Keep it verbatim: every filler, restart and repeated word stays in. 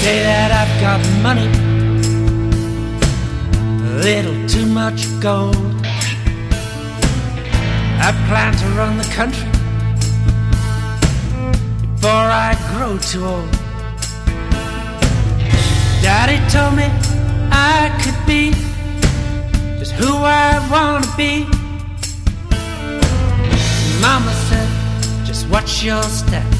Say that I've got money, a little too much gold. I plan to run the country before I grow too old. Daddy told me I could be just who I want to be. Mama said, just watch your step.